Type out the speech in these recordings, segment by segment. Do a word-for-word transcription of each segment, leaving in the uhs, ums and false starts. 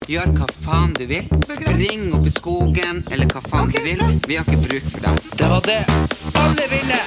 Gjør hva faen du vil. Spring opp i skogen, eller hva faen okay, du vil. Vi har ikke bruk for dem. Det var det alle ville!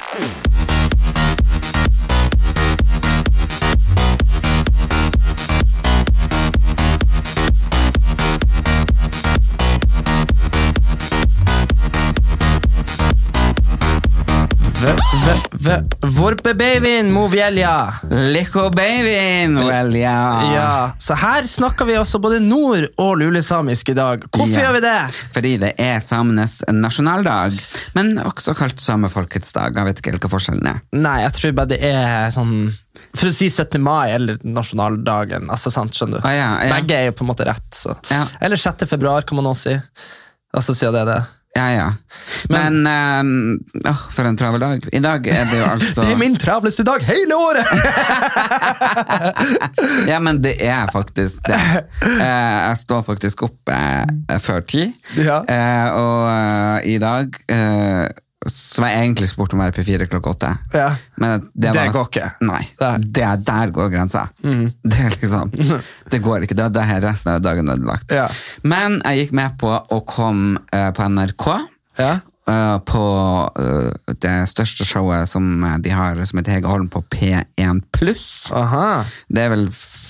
Vorpe-babyen, Movelja. Liko-babyen, Movelja. Ja, så her snakker vi også både nord- og lulesamisk i dag. Hvorfor ja. Gjør vi det? Fordi det er samenes nasjonaldag, men også kalt samefolkets dag. Jeg vet ikke hva forskjellen er. Nei, jeg tror bare det er sånn, for å si syttende mai eller nasjonaldagen, altså sant, skjønner du? Ah, ja, ja. Begge er jo på en måte rett, så. Ja. Eller sjette februar kan man også si. Altså sier det det. Ja, ja. Men, Men um, oh, for en travel dag. I dag er det jo altså... Det er min travleste dag hele året! Ja, men det er faktisk det. Jeg står faktisk opp eh, før ti. Ja. Eh, og uh, i dag... Eh, så var jeg egentlig spurt om å være på fire klokka åtte. Ja. Men det, det var, går ikke. Nei, det, der går grensa. Mm. Det er liksom, det går ikke. Det, det her resten av dagen ødelagt. Ja. Men jeg gikk med på å komme uh, på N R K. Ja. Uh, på uh, det største showet som de har, som heter Hege Holm på P én pluss. Aha. Det er vel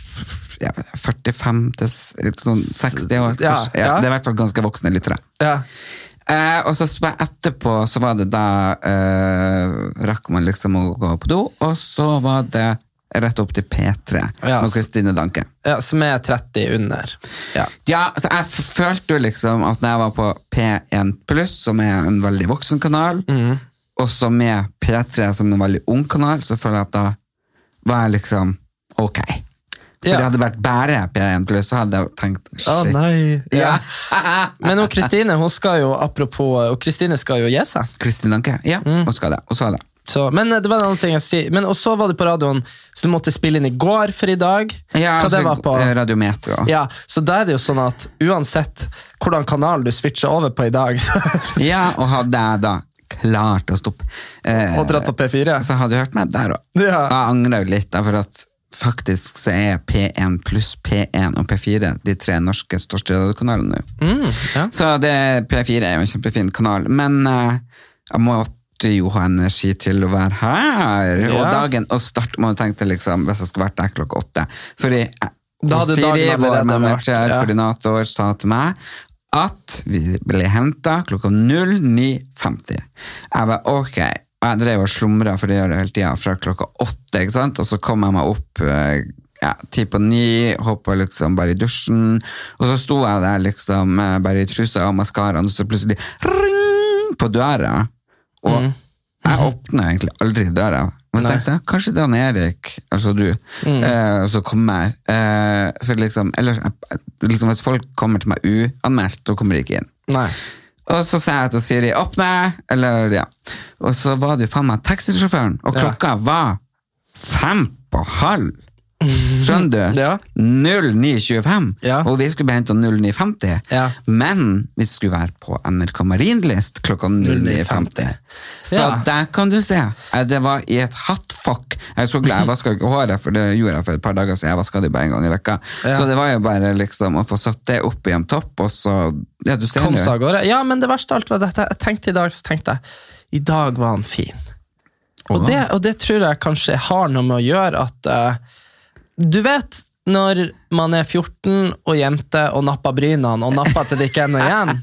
ja, førtifem til sånn seksti år. Ja, ja. Ja, det er i hvert fall ganske voksne lyttere. Ja. Eh, og så etterpå så var det da eh, rakk man liksom å gå på do, og så var det rett opp til P tre ja, med Kristine Danke. Ja, som er tretti under. Ja, ja så jeg f- følte jo liksom at når jeg var på P én pluss, som er en veldig voksen kanal, mm. og så med P tre som en veldig ung kanal, så føler jeg at da var jeg liksom ok. For ja. Det hadde vært bare P én pluss, så hadde jeg tenkt, shit. Å nei. Ja. Men og Kristine, hun skal jo, apropos, og Kristine skal jo gi seg. Kristine Danke, ja, mm. hun skal det, hun sa det. Så, men det var en annen ting jeg sier. Men og så var det på radioen, så du måtte spille inn i går for i dag. Ja, hva det var på? Radiometro. Ja, så da er det jo sånn at uansett hvordan kanal du switcher over på i dag. Ja, og hadde jeg da klart å stoppe. Eh, og dratt på P fire. Så hadde du hørt meg der også. Ja. Jeg angrer jo litt, for at faktisk så er P én pluss, P én og P fire de tre norske største radiokanalene nå. Mm, ja. Så det, P fire er jo en kjempefin kanal, men uh, jeg måtte jo ha energi til å være her, ja. Og dagen, og start må jeg tenke liksom, hvis jeg skulle vært der klokka åtte, fordi Siri, vår manager, ja. Koordinator, sa til meg at vi ble hentet klokka null ni femti. Jeg var ok, og jeg drev og slumret, for det gjør det hele tiden, fra klokka åtte, ikke sant? Og så kom jeg meg opp ja, ti på ni, hoppet liksom bare i dusjen, og så sto jeg der liksom bare i trusa og maskaraen, og så plutselig ring på døra, og mm. jeg åpnet egentlig aldri døra. Men så tenkte jeg, kanskje det er Erik, altså du, mm. eh, og så kommer jeg, eh, for liksom, eller, liksom, hvis folk kommer til meg uanmeldt, så kommer de ikke inn. Nei. Og så sa jeg til Siri, åpne, eller ja. Og så var det jo faen meg taxisjåføren, og klokka ja. Var fem på halv. Skjønner du? Ja. null ni tjuefem, ja. Og vi skulle behentet null ni femti, ja. Men vi skulle være på N R K Marienlyst klokka null ni femti. Så ja. Der kan du se, det var i et hattfokk. Jeg er så glad, jeg vasket ikke håret, for det gjorde jeg for et par dager, så jeg vasket det bare en gang i vekka. Ja. Så det var jo bare liksom å få satt det opp i en topp, og så, ja, du ser det. Ja, men det verste alt var dette, jeg tenkte i dag, så tenkte jeg, i dag var han fin. Og det, og det tror jeg kanskje har noe med å gjøre at uh, du vet når man er fjorten og jente og napper brynene og napper til det ikke er noe igjen.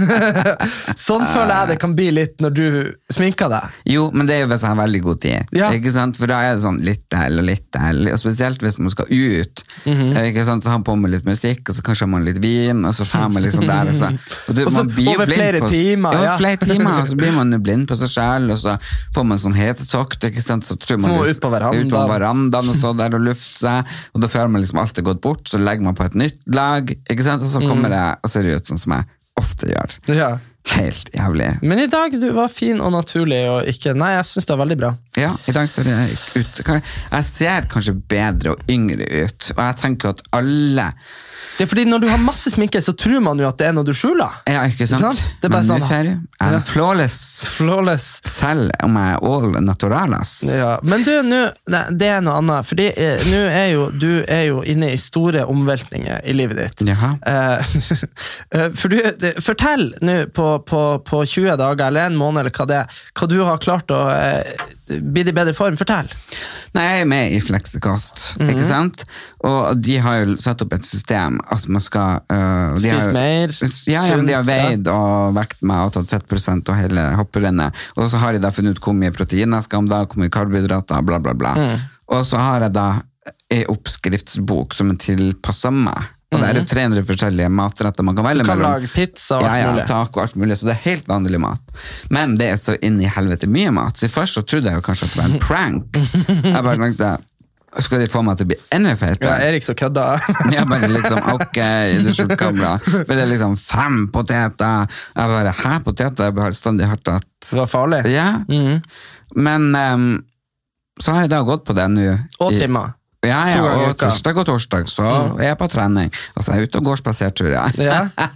Sånn føler jeg det kan bli litt når du sminker deg. Jo, men det er jo hvis jeg har veldig god tid. Ja. Ikke sant? For da er det sånn litt del og litt del, og spesielt hvis man skal ut. Mm-hmm. Ikke sant? Så har man på med litt musikk, og så kanskje har man litt vin, og så får man liksom der, og så, og du, og så over flere på, timer. Ja, flere timer, og så blir man jo blind på seg selv, og så får man sånn hetetokt, ikke sant? Så tror man ut på verandaen. Ut på verandaen og stå der og lufte seg, og da føler man liksom alt er gått bort, så legger man på et nytt lag, ikke sant? Og så kommer det, og ser det ut sånn som jeg ofte gjør. Ja. Helt jævlig. Men i dag, du var fin og naturlig, og ikke, nei, jeg synes det var veldig bra. Ja, i dag ser jeg ut, jeg ser kanskje bedre og yngre ut, og jeg tenker at alle Det er fordi når du har masse sminke, så tror man jo at det er noe du skjuler. Ja, ikke sant? sant? Det er bare Men sånn, nå ser du, jeg er flawless, flawless. selv om jeg er all naturalas. Ja. Men du, nå, nei, det er noe annet, fordi eh, nå er jo, du er jo inne i store omveltninger i livet ditt. Jaha. Eh, for du, det, fortell nå på, på, på tjue dager, eller en måned, eller hva det er, hva du har klart å eh, bli i bedre form. Fortell. Nei, jeg er med i Flexikost, mm-hmm. ikke sant? Og de har jo satt opp et system at man skal... Uh, Spis har, mer, ja, ja, de har veid og vekt meg og tatt fettprosent og hele hopperennet. Og så har de da funnet ut hvor mye protein jeg skal om da, hvor mye karbohydrater, bla bla bla. Mm. Og så har jeg da en oppskriftsbok som er tilpasset meg. Og det er jo tre hundre forskjellige matretter man kan velge mellom. Du kan mellom. lage pizza og alt ja, ja, mulig. taco og alt mulig, så det er helt vanlig mat. Men det er så inn i helvete mye mat. Så først så trodde jeg jo kanskje at det var en prank. Jeg bare tenkte, skal de få meg til å bli enda fetere? Ja, Erik så kødda. Jeg bare liksom, ok, det er kamera. For det er liksom fem poteter. Jeg bare, hæ, poteter? Jeg har standig hørt at... Det var farlig. Ja, mm. men um, så har jeg da gått på det nå. Og trimma. Ja, ja, og tirsdag og torsdag så mm. er jeg på trening, og så er jeg ute og går spasertur, ja. ja.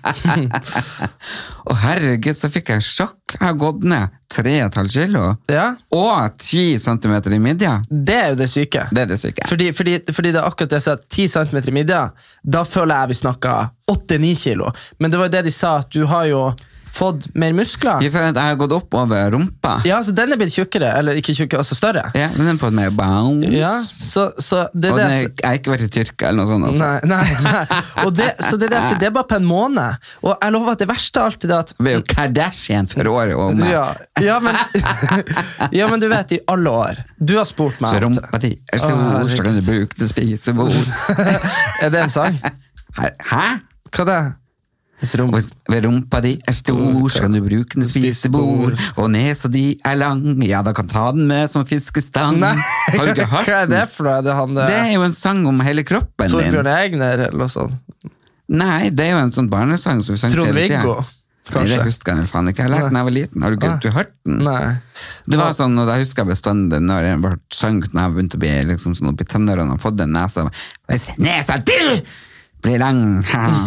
Og herregud, så fikk jeg sjokk. Jeg har gått ned tre og et halvt kilo, ja. og ti centimeter i midja. Det er jo det syke. Det er det syke. Fordi, fordi, fordi det er akkurat det jeg sa, ti centimeter i midja, da føler jeg vi snakket åtte ni kilo. Men det var jo det de sa, at du har jo fått mer muskler. Jeg føler at jeg har gått opp over rumpa. Ja, så den er blitt tjukkere, eller ikke tjukkere, altså større. Ja, men den har fått mer bounce. Ja, så, så det og det, er, jeg har ikke vært i Tyrkia eller noe sånt. Altså. Nei, nei, nei. Og det, så det, det, så det er bare på en måned. Og jeg lover at det verste er alltid det at... Det er jo Kardashian for året og meg. Ja, ja, men, ja, men du vet, i alle år. Du har spurt meg. Så rumpa di er så stor, så kan du bruke det spisebord. Er det en sang? Hæ? Hva er det? Rump. Ved rumpa di er stor, så kan du bruke den spisebord, og nesa di er lang, ja, da kan ta den med som fiskestang. Nei, har du ikke hørt den? Hva er det for noe? Er det, han, det er jo en sang om hele kroppen din. Torbjørn Egner, eller noe sånt? Nei, det er jo en sånn barnesang som vi sang til hele tiden. Nei, det husker jeg faen ikke. Jeg lærte den da jeg var liten. Har du, ah. du hørt den? Nei. Det var sånn, og da husker jeg bestandig når jeg var sangt, når jeg begynte å bli liksom sånn oppi tennerne og fått en nesa. Hvis nesa til blir lang.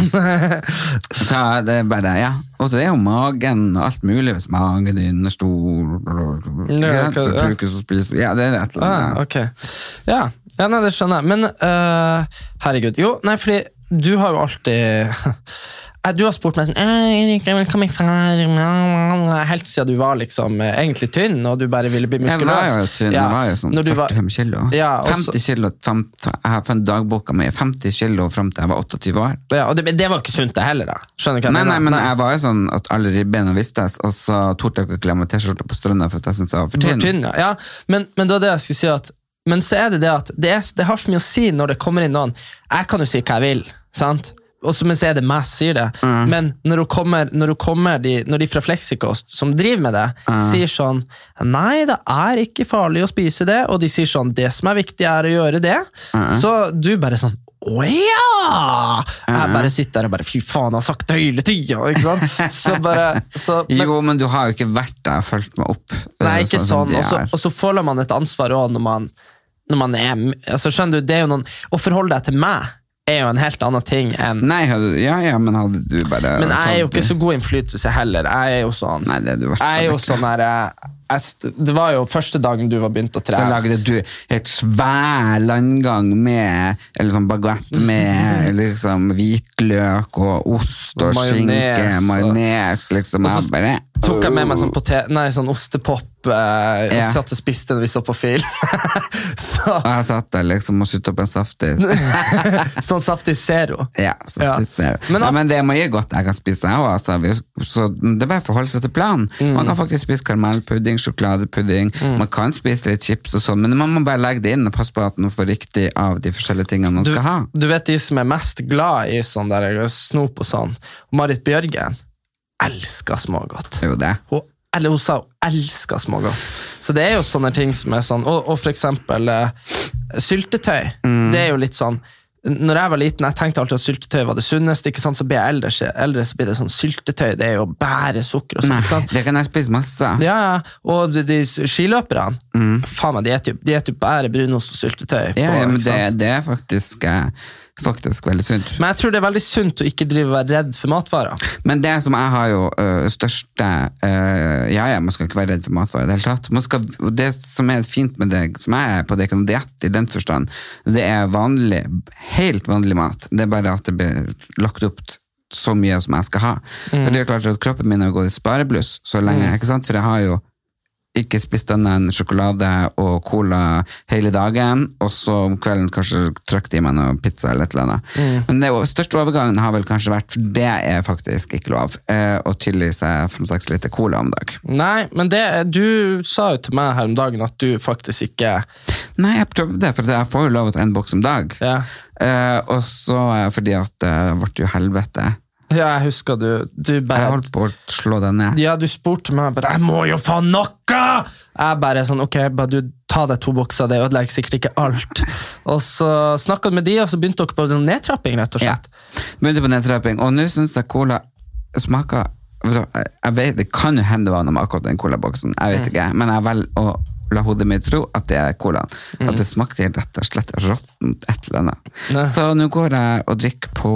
Så det er bare, ja. Og det er jo magen og alt mulig, hvis magen din er stor, ja, så brukes og spiser. Ja, det er et eller annet. Ah, ok. Ja, ja nei, det skjønner jeg. Men, uh, herregud, jo, nei, fordi du har jo alltid... Du har spurt meg sånn helt siden du var liksom egentlig tynn, og du bare ville bli muskuløs. Jeg var jo tynn, ja, jeg var jo sånn førtifem kilo. Ja, femti kilo, femti, jeg har funnet dagboka mi, femti kilo frem til jeg var åttiåtte år. Ja, og det, det var ikke sunt det heller da. Skjønner du hva jeg nei, mener? Nei, men jeg var jo sånn at alle ribbeina vistes, og så torde jeg ikke glemme t-skjorta på strønda for at jeg synes jeg var for tynn. For tynn ja. Ja, men, men det var det jeg skulle si at, men så er det det at det, er, det har så mye å si når det kommer inn noen. Jeg kan jo si hva jeg vil, sant? Og så mens jeg det mest sier det mm. men når, kommer, når, kommer de, når de fra Flexikost som driver med det mm. sier sånn, nei det er ikke farlig å spise det, og de sier sånn, det som er viktig er å gjøre det mm. så du bare sånn, åja mm. jeg bare sitter der og bare, fy faen jeg har sagt det hele tiden, ikke sant så bare, så, men, jo, men du har jo ikke vært der og følt meg opp nei, ikke sånn, sånn og, så, og så føler man et ansvar også når man, når man er, altså skjønner du, det er jo noen, å forholde deg til meg er jo en helt annen ting enn... Nei, ja, ja, men hadde du bare... Men jeg er jo ikke så god innflytelse heller. Jeg er jo sånn... Nei, det er du hvert fall ikke. Jeg er jo sånn her... Jeg, det var jo første dagen du var begynt å trene. Så lagde du et svær landgang med eller sånn baguette med liksom hvitløk og ost og skinke, majones, liksom. Og så bare, tok jeg med meg sånn, potet, nei, sånn ostepop eh, og ja. satt og spiste når vi så på film. så. Og jeg satt der liksom og sutt opp en saftis. sånn saftis zero. Ja, saftis ja. zero. Men, ja, men det er mye godt jeg kan spise jeg også, altså. Så det er bare forholde seg til planen. Mm. Man kan faktisk spise karamellpudding, sjokoladepudding, mm. man kan spise litt chips og sånn, men man må bare legge det inn og passe på at man får riktig av de forskjellige tingene man du, skal ha. Du vet de som er mest glad i sånn der snop og sånn, Marit Bjørgen elsker smågodt. Jo det. Hun, eller hun sa hun elsker smågodt. Så det er jo sånne ting som er sånn, og, og for eksempel uh, syltetøy, mm. det er jo litt sånn, når jeg var liten, jeg tenkte alltid at syltetøy var det sunneste, ikke sant? Så blir jeg eldre, eldre så blir det sånn syltetøy, det er jo bære sukker og sånt, ikke sant? Det kan jeg spise masse. Ja, ja, og de, de skiløperne, mm. faen meg, de etter jo, de etter jo bære brunost og syltetøy. Ja, på, ja men det, det er faktisk... Uh, faktisk veldig sunt. Men jeg tror det er veldig sunt å ikke drive og være redd for matvarer. Men det som jeg har jo uh, største uh, ja, ja, man skal ikke være redd for matvarer i det hele tatt. Man skal, det som er fint med det, som jeg er på det, kan diett i den forstand, det er vanlig, helt vanlig mat. Det er bare at det blir lagt opp så mye som jeg skal ha. Mm. For det er klart at kroppen min har gått i sparebluss så lenge, mm. ikke sant? For jeg har jo ikke spist denne en sjokolade og cola hele dagen, og så om kvelden kanskje trykte i meg noe pizza eller et eller annet. Mm. Men det største overgangen har vel kanskje vært, for det er faktisk ikke lov, eh, å tilgi seg fem-seks liter cola om dag. Nei, men det, du sa jo til meg her om dagen at du faktisk ikke... Nei, jeg prøvde det, for jeg får jo lov til en boks om dag. Ja. Eh, og så fordi at det ble jo helvete. Ja, jeg husker du, du bare... Jeg holdt på å slå deg ned. Ja, du spurte meg bare, jeg må jo få noe! Jeg bare sånn, ok, bare du ta deg to bokser, det ødelegger sikkert ikke alt. Og så snakket med de, og så begynte dere på en nedtrapping, rett og slett. Ja, begynte på nedtrapping, og nå synes jeg cola smaker... Jeg vet, det kan jo hende det var noe med akkurat den colaboksen, jeg vet ikke, men jeg vel å la hodet mitt tro at det er colaen. Mm. At det smakte rett og slett råttent et eller annet. Ne. Så nå går jeg og drikker på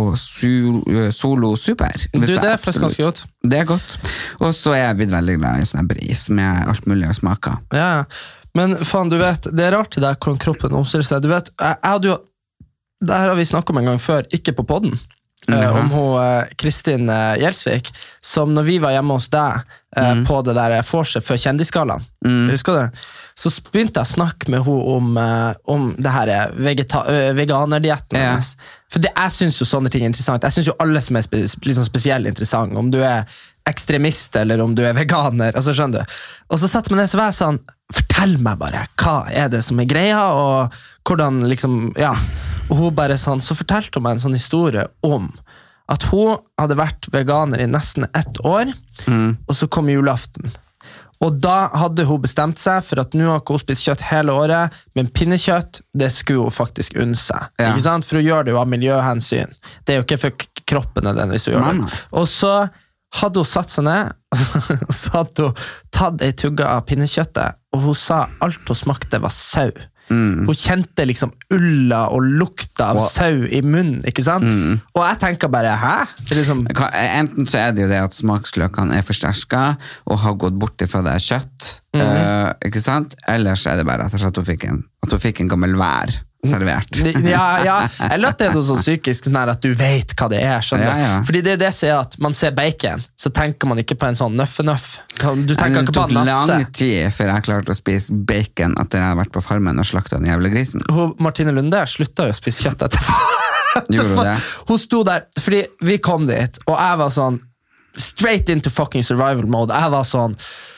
Solo Super. Du, det er faktisk ganske godt. Det er godt. Og så er jeg blitt veldig glad i sånne bris med alt mulig å smake. Ja, men faen, du vet, det er rart til deg hvordan kroppen oser seg. Du vet, jeg, jeg hadde jo, det her har vi snakket om en gang før, ikke på podden. Uh, om hun uh, Kristin uh, Gjelsvik, som når vi var hjemme hos deg uh, mm. på det der vorset for kjendisskalaen, mm. husker du? Så begynte jeg å snakke med hun om, uh, om det her vegeta- uh, veganerdietten ja. For det, jeg synes jo sånne ting er interessant. Jeg synes jo alle som er spe- liksom spesielt interessant, om du er ekstremist eller om du er veganer, altså skjønner du. Og så satt man ned, så var jeg sånn, fortell meg bare, hva er det som er greia, og hvordan liksom, ja. Og hun bare sånn, så fortalte hun meg en sånn historie om at hun hadde vært veganer i nesten ett år, mm. og så kom julaften. Og da hadde hun bestemt seg for at nå har hun spist kjøtt hele året, men pinnekjøtt, det skulle hun faktisk unne seg. Ja. Ikke sant? For hun gjør det jo av miljøhensyn. Det er jo ikke for kroppen nødvendigvis å gjøre det. Og så hadde hun satt seg ned, og så hadde hun tatt ei tugge av pinnekjøttet, og hun sa alt hun smakte var sau. Mm. Hun kjente liksom ulla og lukta av wow. sau i munnen, ikke sant? Mm. Og jeg tenker bare, hæ? Liksom... Enten så er det jo det at smaksløkene er forsterket og har gått bort fra det kjøtt, mm. uh, ikke sant? Ellers er det bare at hun fikk en, at hun fikk en gammel vær servert. ja, ja, eller at det er noe så psykisk sånn at du vet hva det er, skjønner ja, ja. Fordi det er det som er at man ser bacon, så tenker man ikke på en sånn nøff-nøff. Du tenker ikke på en nasse. Det tok lang tid før jeg klarte å spise bacon etter jeg har vært på farmen og slaktet den jævla grisen. Hun, Martine Lunde slutta jo å spise kjøtt etterpå. Gjorde hun det? Hun sto der, fordi vi kom dit, og jeg var sånn straight into fucking survival mode. Jeg var sånn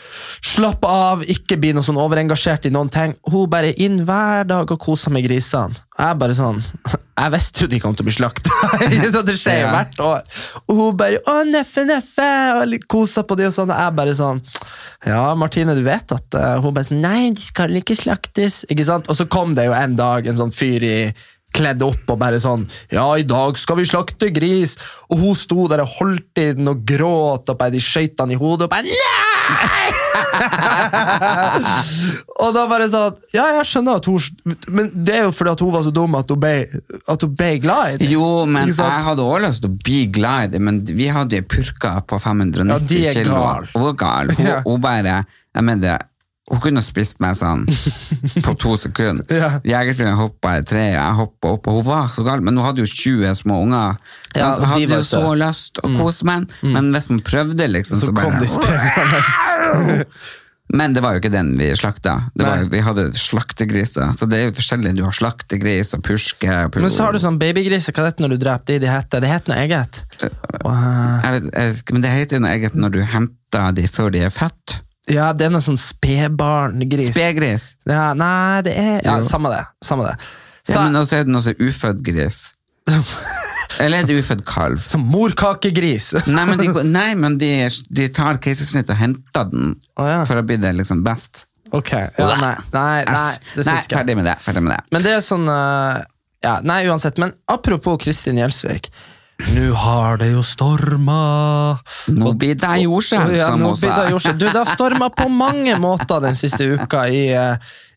slapp av, ikke bli noe sånn overengasjert i noen ting. Hun bare inn hver dag og koser med grisene. Jeg bare sånn, jeg visste jo de kom til å bli slakt. Det skjer jo hvert år. Og hun bare, å neffe, neffe, og koser på de og sånn. Jeg bare sånn, ja Martine, du vet at uh, hun bare sånn, nei, de skal ikke slaktes, ikke sant? Og så kom det jo en dag en sånn fyr i kledd opp og bare sånn, ja, i dag skal vi slakte gris, og hun sto der og holdt i den og gråt, og bare de skjøytene i hodet, og bare, nei! Og da bare sånn, ja, jeg skjønner at hun, men det er jo fordi at hun var så dum at hun ble, at hun ble glad i det. Jo, men jeg hadde også lyst til å bli glad i det, men vi hadde jo purka på fem hundre og nitti ja, kilo. Gal. Hun var gal. Hun, hun bare, jeg mener det, hun kunne ha spist meg sånn på to sekunder. Ja. Jegerfruen hoppet i tre, jeg hoppet opp, og hun var så gal, men hun hadde jo tjue små unger, så ja, hun hadde jo så søt. Lyst å kose med mm. men hvis man prøvde liksom, så, så kom bare, de sprengende. Men det var jo ikke den vi slakta. Det var, vi hadde slaktegriser, så det er jo forskjellig. Du har slaktegris og purske. Og men så har du sånn babygriser, hva er det når du dreper de? De heter, det heter noe eget. Wow. Jeg vet, jeg, men det heter noe eget når du henter de før de er født. Ja, det er noe sånn spebarngris. Spegris? Ja, nei, det er... Ja, samme det, samme det. Så, ja, men også er det noe sånn ufødt gris. Eller er det ufødt kalv? Som morkakegris. Nei, men, de, nei, men de, de tar keisersnitt og henter den oh, ja. For å bli det liksom best. Ok, ja, nei, nei, nei, det nei ferdig med det, ferdig med det. Men det er sånn, uh, ja, nei, uansett, men apropos Kristin Gjelsvik, nå har det jo storma. Nå blir det jordskjelv, ja, som nå hun blir det sa. jordskjelv. Du, det har storma på mange måter den siste uka i,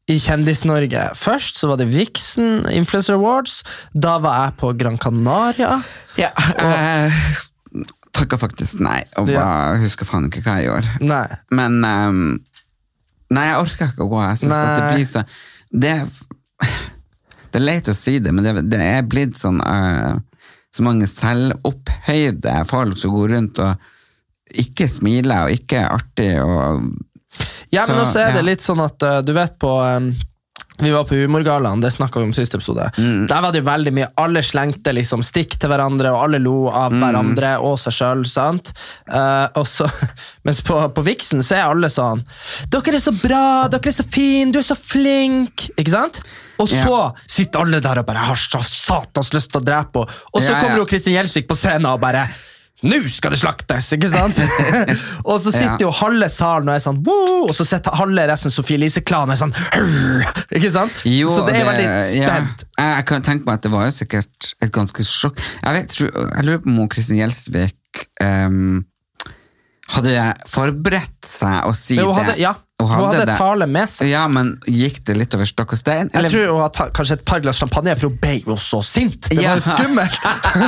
i Kjendis-Norge. Først så var det Vixen Influencer Awards, da var jeg på Gran Canaria. Ja, jeg takket faktisk nei, og bare ja. husker faen ikke hva jeg gjorde. Nei. Men, um, nei, jeg orker ikke å gå, jeg synes nei. at det blir så, det det er leit å si det, men det, det er blitt sånn, uh, så mange selvopphøyde folk som går rundt og ikke smiler og ikke er artig og ja, men så, også er det ja. litt sånn at uh, du vet på um, vi var på humorgalaen, det snakket vi om siste episode mm. der var det jo veldig mye, alle slengte liksom stikk til hverandre, og alle lo av mm. hverandre og seg selv, sant? Uh, og så, mens på, på Vixen så er alle sånn, dere er så bra, dere er så fin, du er så flink, ikke sant? Og så yeah. sitter alle der og bare har så satans lyst til å drepe, og så ja, kommer jo ja. Kristin Gjelsvik på scenen og bare nå skal det slaktes, ikke sant? Og så sitter ja. jo halve salen og er sånn Woo! Og så sitter halve resten Sofie Elise-klanen og er sånn ikke sant? Jo, så det er det, veldig spent ja. jeg, jeg kan tenke meg at det var jo sikkert et ganske sjokk jeg, vet, jeg lurer på om Kristin Gjelsvik um, hadde forberedt seg å si hun hadde, det ja, hun hadde, hun hadde tale med seg ja, men gikk det litt over stokk og stein? Eller? Jeg tror hun hadde kanskje et par glass champagne for hun ble jo så sint det ja. var jo skummelt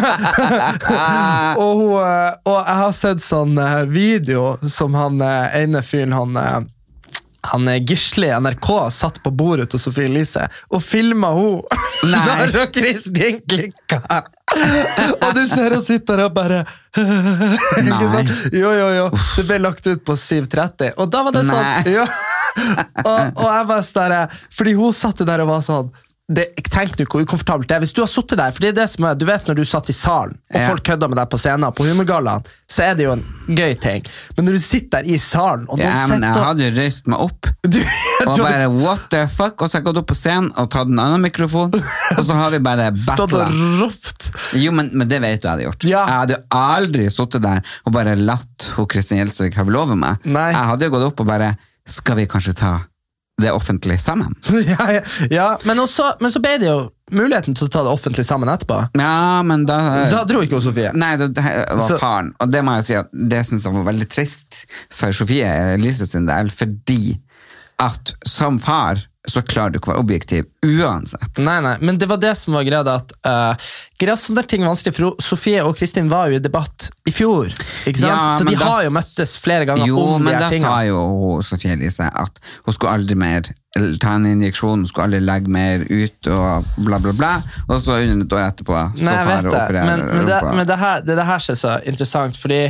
og, hun, og jeg har sett sånn video som han ene fyren han han Gisle i N R K satt på bordet til Sofie Elise og filmet hun når Kristin klikket og du ser hun sitter og bare ikke sant? Jo, jo, jo det ble lagt ut på syv tretti og da var det sånn ja. og, og jeg var der fordi hun satt der og var sånn det, tenk du hvor ukomfortabelt det er hvis du har suttet der, for det er det som er, du vet når du satt i salen og ja. folk kødder med deg på scenen på humorgalaen, så er det jo en gøy ting, men når du sitter der i salen og ja, men jeg og... hadde jo røyst meg opp du, og bare du... what the fuck, og så har jeg gått opp på scenen og tatt en annen mikrofon og så har vi bare battlet jo, men, men det vet du jeg hadde gjort ja. jeg hadde aldri suttet der og bare latt hun Kristin Gjelsvik have lov med meg Nei. jeg hadde jo gått opp og bare skal vi kanskje ta det offentlig sammen. ja, ja, ja. Men, også, men så ble det jo muligheten til å ta det offentlig sammen etterpå. Ja, men da... Da dro ikke Sofie. Nei, det, det var så. Faren. Og det må jeg si at det synes jeg var veldig trist for Sofie Elise sin del, fordi at som far så klarer du ikke å være objektiv uansett. Nei, nei, men det var det som var greia at uh, greia sånne ting vanskelig, for Sofie og Kristin var jo i debatt i fjor, ikke sant? Ja, så de har jo møttes flere ganger jo, om de her tingene. Jo, men da sa jo Sofie Elise at hun skulle aldri mer ta en injeksjon, hun skulle aldri legge mer ut og bla bla bla, og så under et år etterpå så nei, far og opererer men, men, det, men det, her, det, det her er så interessant, fordi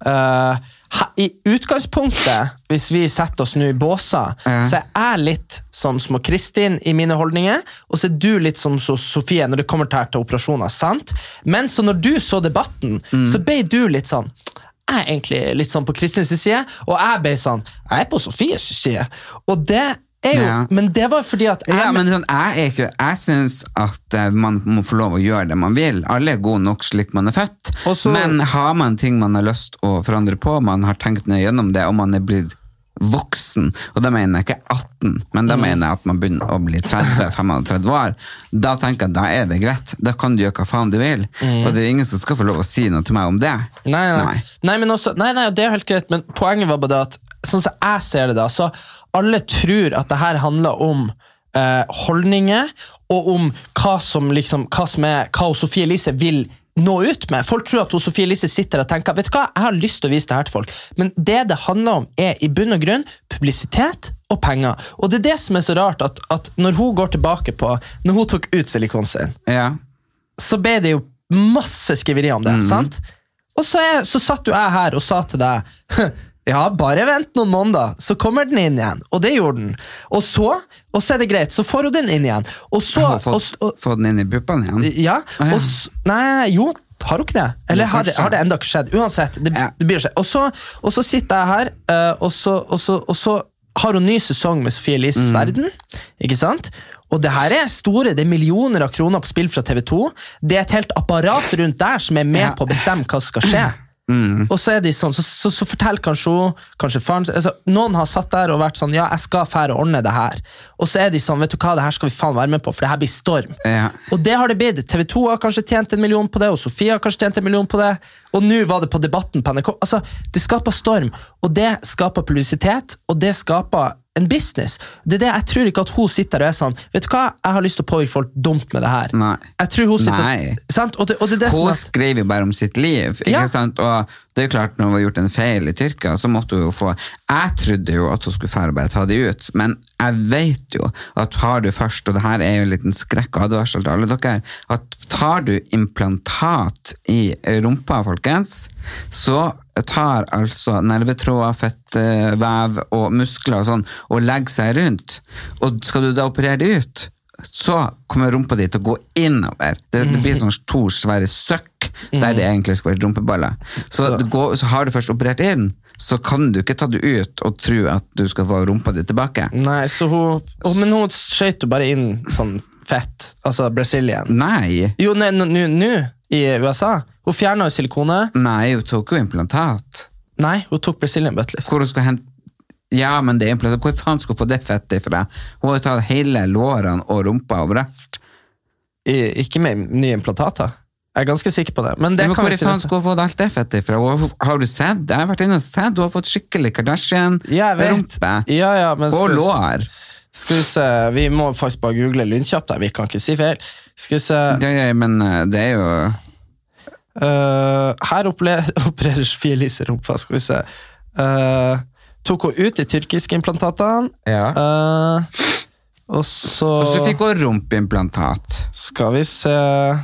uh, i utgangspunktet, hvis vi setter oss nå i båser, ja. så er jeg litt som små Kristin i mine holdninger, og så er du litt som så Sofie når det kommer til, til operasjoner, sant? Men så når du så debatten, mm. så ble du litt sånn, jeg er egentlig litt sånn på Kristins side, og jeg ble sånn, jeg er på Sofies side, og det er jo, ja. men det var fordi at jeg, ja, men sånn, jeg, er ikke, jeg synes at uh, man må få lov å gjøre det man vil, alle er gode nok slik man er født, også, men har man ting man har lyst å forandre på, man har tenkt nøye gjennom det, og man er blitt voksen, og da mener jeg ikke atten, men da mm. mener jeg at man begynner å bli tretti til femogtretti år, da tenker jeg da er det greit, da kan du gjøre hva faen du vil, mm. og det er ingen som skal få lov å si noe til meg om det. Nei, nei, nei. nei, men også, nei, nei, det er helt greit, men poenget var bare det at, sånn som jeg ser det da, så alle tror at det her handler om eh, holdninger, og om hva som liksom, hva som er, hva Sofie Elise vil nå ut med. Folk tror at Sofie Elise sitter og tenker, vet du hva, jeg har lyst til å vise det her til folk. Men det det handler om er i bunn og grunn publisitet og penger. Og det er det som er så rart, at, at når hun går tilbake på, når hun tok ut silikon sin, ja. så ble det jo masse skriveri om det, mm. sant? Og så, er, så satt jo jeg her og sa til deg, ja, bare vent noen måneder, så kommer den inn igjen. Og det gjorde den. Og så, og så er det greit, så får hun den inn igjen. Og så... Har hun fått, og, fått den inn i puppene igjen? Ja, ah, ja. Og så, nei, jo, har hun ikke det? Eller har det, har det enda ikke skjedd? Uansett, det, ja. det blir skjedd. Og så, og så sitter jeg her, uh, og, så, og, så, og så har hun ny sesong med Sofie Elises mm. verden, ikke sant? Og det her er store, det er millioner av kroner på spill fra T V to. Det er et helt apparat rundt der som er med ja. på å bestemme hva som skal skje. Mm. Og så er de sånn, så, så, så fortell kanskje kanskje faren, altså, noen har satt der og vært sånn, ja, jeg skal fære og ordne det her, og så er de sånn, vet du hva, det her skal vi faen være med på, for det her blir storm, ja. og det har det blitt. T V to har kanskje tjent en million på det, og Sofie har kanskje tjent en million på det, og nå var det på debatten på N R K, altså, det skaper storm, og det skaper publisitet, og det skaper en business. Det er det, jeg tror ikke at hun sitter og er sånn, vet du hva, jeg har lyst til å påvirke folk dumt med det her. Nei. Jeg tror hun sitter, Nei. sant? Og det, og det er det som Hun er, skrev jo bare om sitt liv, ikke Ja. sant? Og det er jo klart, når hun har gjort en feil i Tyrkia, så måtte hun jo få... Jeg trodde jo at hun skulle fære og bare ta det ut, men jeg vet jo at tar du først, og det her er jo en liten skrekk og advarsel til alle dere, at tar du implantat i rumpa, folkens, så tar altså nervetråder, fettvev og muskler og sånn, og legger seg rundt. Og skal du da operere det ut, så kommer rumpa di til å gå innover. Det, det blir sånn to svære søkk, der det egentlig skal være rumpeballer. Så, Så- det går, så har du først operert inn, så kan du ikke ta det ut og tro at du skal få rumpa di tilbake. nei, så hun, oh, men hun skjøt jo bare inn sånn fett, altså Brazilian. Nei, Jo, nå nå i U S A, hun fjernet jo silikone. nei, hun tok jo implantat. Nei, hun tok Brazilian butt lift. Hvor hun skal hente Ja, men det er implantat. Hvor faen skal hun få det fettet fra? Hun har jo tatt hele lårene og rumpa overalt. I, ikke med nye implantater. Jeg er ganske sikker på det. Men det Men kan hvor vi finne faen ut. skal hun få alt det fettet fra? Hun- Har du sett? Jeg har vært inne og sett. Hun har fått skikkelig Kardashian Ja, jeg vet. rumpe Ja, ja, men og skal vi, lår. skal vi se, vi må faktisk bare google lynkjapt der, vi kan ikke si feil. Skal vi se, Det er, men eh, det er jo uh, her opererer, opererer Sofie Elise rumpa, skal vi se. Uh, tok hun ut de tyrkiske implantatene, Ja. uh, og så, Og så fikk hun rumpeimplantat. skal vi se,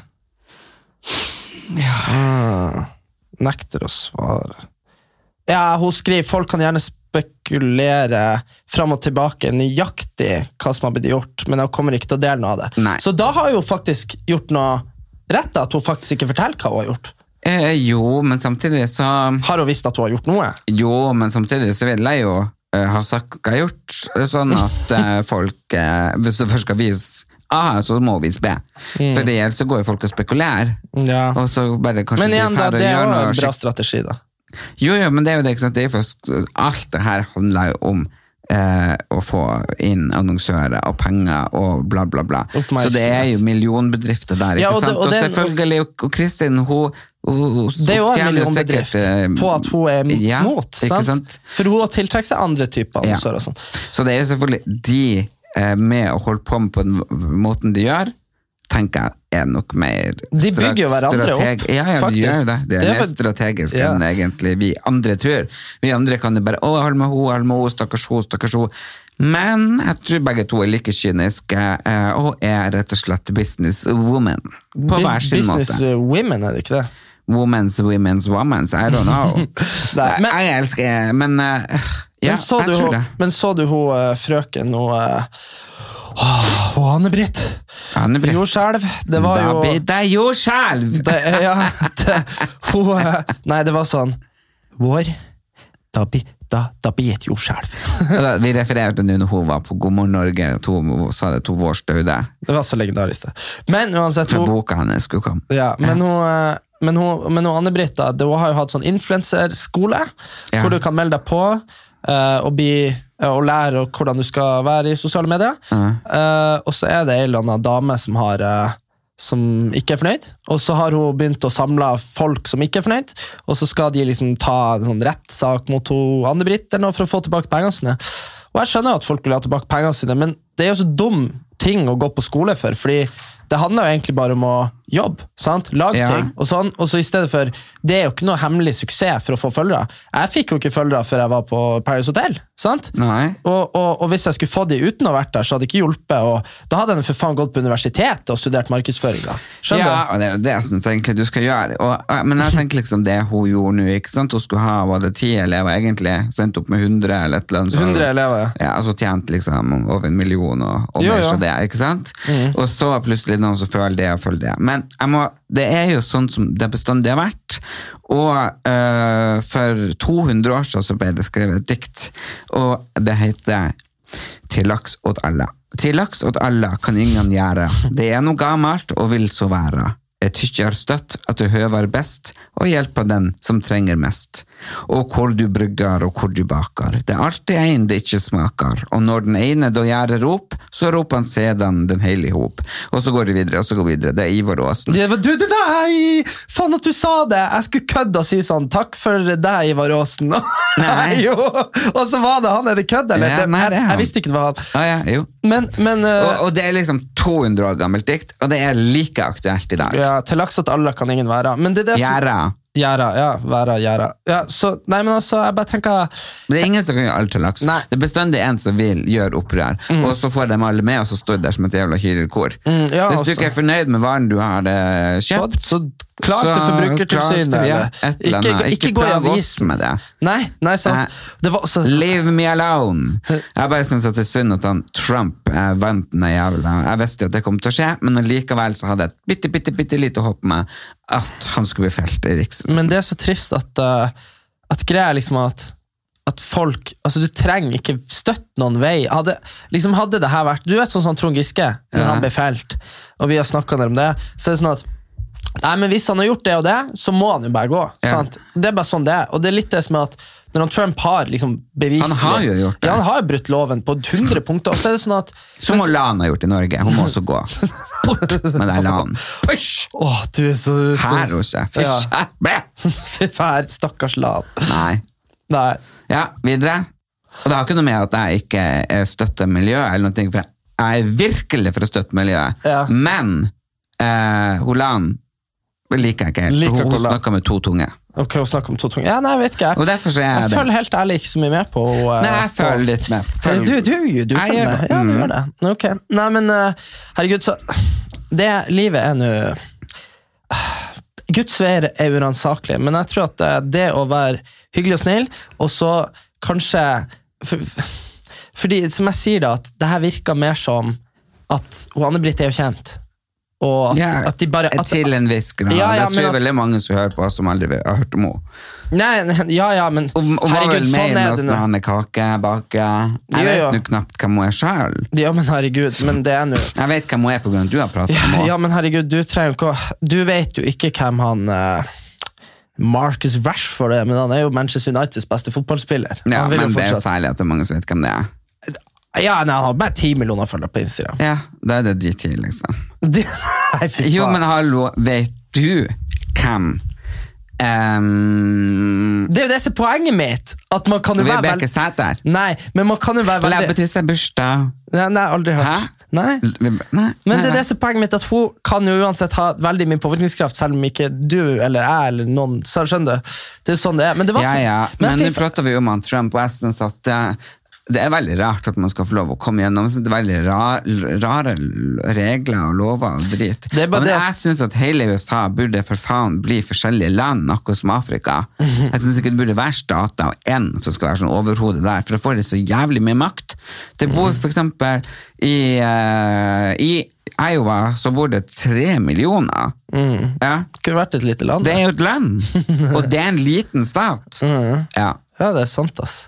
uh, nekter å svare. Ja, hun skriver, folk kan gjerne spekulere frem og tilbake nøyaktig hva som har blitt gjort, men jeg kommer ikke til å dele noe av det. Nei. Så da har hun faktisk gjort noe rett, at hun faktisk ikke forteller hva hun har gjort. Eh, jo, men samtidig så Har hun visst at hun har gjort noe? Jo, men samtidig så vil jeg jo eh, ha sagt hva jeg har gjort, eh, sånn at eh, folk eh, hvis du først skal vise A, så må vi vise B. Mm. For ellers så går jo folk og spekulerer. Ja. Og så bare kanskje Men de igjen, da, ferdig det er gjør jo noe en bra skikk- strategi, da. Jo, jo, men det er jo det, ikke sant? Det er jo for, alt det her handler jo om eh, å få inn annonsører og penger og bla bla bla. Så det er jo millionbedrifter der, ikke Ja, og det- sant? og Og, det- selvfølgelig, og, og Kristin, hun, hun, hun Det er jo en tjener millionbedrift sikkert, eh, på at hun er ja, mot, ikke sant? sant? For hun har tiltrekket seg andre typer Ja. annonsører og sånn. Så det er jo selvfølgelig de eh, med å holde på med på den måten de gjør, tenker jeg er nok mer De bygger jo hverandre opp, Ja, ja, faktisk. de gjør jo det. Det er, Det er mer for- strategisk Ja. enn egentlig vi andre tror. Vi andre kan jo bare, å, hold med ho, hold med ho, stakkars ho, stakkars ho. Men jeg tror begge to er like kyniske, eh, og er rett og slett business woman. På Bus- hver sin Business måte. uh, women, er det ikke det? Women's, women's, women's, I don't know. Nei, men- jeg elsker, men eh, ja, men, så jeg du, tror hun- det. men så du hun uh, frøken og uh, oh, Anne-Britt Anne-Britt. Jordskjelv, det var da jo blir det jordskjelv! det, ja, det, hun, uh, Nei, det var sånn Vår, da, bi, da, da blir et jordskjelv. Da, vi refererte nå når hun var på God morgen Norge, og to, hun sa det to vårs døde, Det var så legendarisk det. Men uansett, for hun, boka hennes skulle komme. ja, men hun uh, Men hun, men hun Anne-Britt da, det- hun har jo hatt sånn influencerskole, Ja. hvor du kan melde deg på uh, og, bli, uh, og lære hvordan du skal være i sosiale medier. Ja. Uh, og så er det en eller annen dame som, har, uh, som ikke er fornøyd, og så har hun begynt å samle folk som ikke er fornøyd, og så skal de liksom ta en sånn rettssak mot hun Anne-Britt eller noe for å få tilbake pengene sine. Og jeg skjønner at folk vil ha tilbake pengene sine, men det er jo så dum ting å gå på skole for, fordi det handler jo egentlig bare om å jobbe, sant? Lag Ja. ting, og sånn, og så i stedet for, det er jo ikke noe hemmelig suksess for å få følgere. Jeg fikk jo ikke følgere før jeg var på Paris Hotel, sant? Nei. Og, og, og hvis jeg skulle få de uten å ha vært der, så hadde det ikke hjulpet, og da hadde jeg for faen gått på universitet og studert markedsføring da. Skjønner Ja, du? og det er jo det jeg synes egentlig du skal gjøre. Og, og- men jeg tenker liksom det hun gjorde nå, ikke sant? Hun skulle ha, var det ti elever egentlig, sendt opp med hundre eller et eller annet. så- hundre elever, ja. Ja, altså tjent liksom over en million og, og Jo, mer jo. så det, ikke sant? Og så plutselig noen som føler det og føler det. Men jeg må, det er jo sånn som det bestandig har vært. Og øh, for to hundre år siden så ble det skrevet et dikt, og det heter «Til laks åt alle». Til laks åt alle kan ingen gjøre. Det er noe gammelt og vil så være. er tykkjer støtt at du høver best og hjelper den som trenger mest. Og hvor du brygger og hvor du baker. Det er alltid en det ikke smaker, og når den ene da gjør rop, så roper han sedan den hele i hop. Og så går det videre, og så går det videre. Det er Ivar Aasen. Det var du, det nei! Faen at du sa det! Jeg skulle kødde og si sånn, takk for deg, Ivar Aasen. Nei. Jo, og så var det han, er det kødd, eller? Ja, nei, det er jeg, han. jeg visste ikke det var han. Ah, ja, jo. Men, men uh, og, og det er liksom to hundre år gammelt dikt, og det er like aktuelt i dag. ja, til laks at alle kan ingen være. Men det er det som... Gjæra. Gjæra, ja, være, gjæra. Ja, så, nei, men altså, jeg bare tenker... Det er ingen som kan gjøre alt til laks. Nei. Det er bestandig en som vil gjøre opprør, mm. og så får de alle med, og så står det der som et jævla hyrelkor. Mm, ja, Hvis du også. ikke er fornøyd med varen du har eh, kjøpt, så, så klart til forbrukertilsynet. Ja, ikke, ikke, ikke gå i avisen med det. Nei, nei, sant. Det var så... Leave me alone. Jeg bare synes at det er synd at han Trump eh, vant den jævla. Jeg visste jo at det kom til å skje, men likevel så hadde jeg et bitte, bitte, bitte lite håp med at han skulle bli felt i Riksretten. Men det er så trist at, uh, at greia liksom at, at folk, altså du trenger ikke støtte noen vei. Hadde, liksom hadde det her vært, du vet sånn som Trond Giske, når ja. han ble felt, og vi har snakket om det, så er det sånn at nei, men hvis han har gjort det og det, så må han jo bare gå. Ja. Sant? Det er bare sånn det er. Og det er litt det som er at når han Trump har liksom beviselig... Han har jo gjort det. Ja, han har jo brutt loven på hundre punkter. Og så er det sånn at... Som mens... Lan har gjort i Norge. Hun må også gå. Bort med deg Lan. Push! Åh, du er så... så... Her hos deg. Fy skjerpe! Fær, stakkars Lan. Nei. Nei. Ja, videre. Og det har ikke noe med at jeg ikke støtter miljøet eller noe, for jeg er virkelig for å støtte miljøet. Ja. Men eh, hun Lan liker jeg ikke helt, for hun, hun snakker med to tunge. Ok, hun snakker med to tunge. Ja, nei, jeg vet ikke. Jeg, og derfor så er jeg, jeg føler helt ærlig ikke så mye med på... Uh, nei, jeg føler litt med. Føler, du, du, du, du føler med. Ja, du gjør det. Ok. Nei, men uh, herregud, så... Det livet er nå... Guds veier er uransakelig, men jeg tror at uh, det å være hyggelig og snill, og så kanskje... For, fordi, som jeg sier da, at det her virker mer som at Anne-Britt er jo kjent. Og at, ja, at de bare at, til en viss grad. Ja, ja, det tror jeg at, veldig mange som hører på som aldri har hørt om henne. Nei, ja, ja, men og, og herregud, sånn er det nå. Han er kake, bake. Jeg jo, vet jo knapt hvem hun er selv. Ja, men herregud, men det er nå. Jeg vet hvem hun er på grunn av at du har pratet ja, om henne. Ja, men herregud, du trenger ikke Du vet jo ikke hvem han uh, Marcus Rashford er, men han er jo Manchester Uniteds beste fotballspiller. Ja, men det er jo særlig at det er mange som vet hvem det er. Ja, nei, han har bare ti millioner følgere på Instagram. Ja, da er det de ti, liksom. De, nei, jo, men hallo, vet du hvem? Um, det er jo det som er poenget mitt. At man kan jo være Vibeke Sæther. Nei, men man kan jo være veldig... Lebbetyss er bursdag. Nei, nei, aldri hørt. Hæ? Nei. Nei. Men det er det som er poenget mitt, at hun kan jo uansett ha veldig mye påvirkningskraft, selv om ikke du eller jeg eller noen, så skjønner du. Det er sånn det er. Men det var... Ja, ja, men, men nå prater vi om han Trump, og jeg synes at... Uh, det er veldig rart at man skal få lov å komme gjennom. Det er veldig rar, rare regler og lover og drit. Men det. Jeg synes at hele U S A burde for faen bli forskjellige land, akkurat som Afrika. Jeg synes ikke det burde være stater og en som skal være sånn overhodet der, for da får det så jævlig mye makt. Det bor for eksempel i, uh, i Iowa så bor det tre millioner. Mm. Ja. Det kunne vært et lite land. Det er jo et land, og det er en liten stat. Mm. Ja. Ja, det er sant, ass.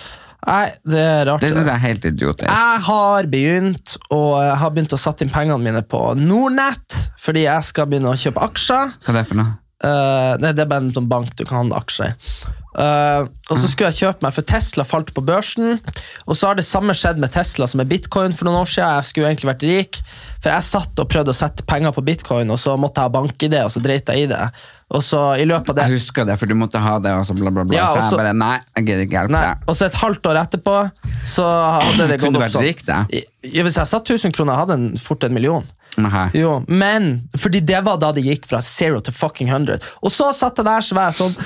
Nei, det er rart. Det synes jeg er helt idiotisk. Jeg har begynt, og jeg har begynt å satt inn pengene mine på Nordnet, fordi jeg skal begynne å kjøpe aksjer. Hva er det for noe? Uh, nei, det er bare en sånn bank du kan handle aksjer i. Uh, og så skulle jeg kjøpe meg, for Tesla falt på børsen, og så har det samme skjedd med Tesla som med Bitcoin for noen år siden. Jeg skulle egentlig vært rik, for jeg satt og prøvde å sette penger på Bitcoin, og så måtte jeg ha bank i det, og så dreit jeg i det. Og så i løpet av det... Jeg husker det, for du måtte ha det, og så bla bla bla. Ja, så jeg så, bare, nei, jeg gidder ikke hjelpe deg. Og så et halvt år etterpå, så hadde det gått opp sånn. Kunne du vært rik da? Ja, hvis jeg satt tusen kroner, jeg hadde en, fort en million. Nei. Jo, men, fordi det var da det gikk fra zero til fucking hundred. Og så satt jeg der, så var jeg sånn,